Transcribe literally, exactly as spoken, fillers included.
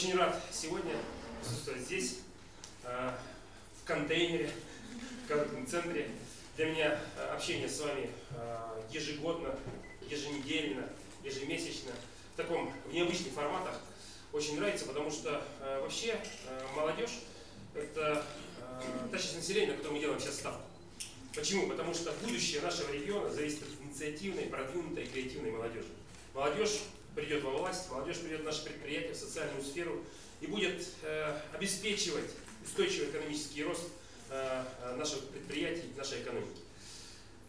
Очень рад сегодня присутствовать здесь, в контейнере, в коротком центре. Для меня общение с вами ежегодно, еженедельно, ежемесячно, в таком в необычных форматах очень нравится, потому что вообще молодежь – это та часть населения, на которую мы делаем сейчас ставку. Почему? Потому что будущее нашего региона зависит от инициативной, продвинутой, креативной молодежи. Молодежь придет во власть, молодежь придет в наше предприятие, в социальную сферу и будет э, обеспечивать устойчивый экономический рост э, наших предприятий, нашей экономики.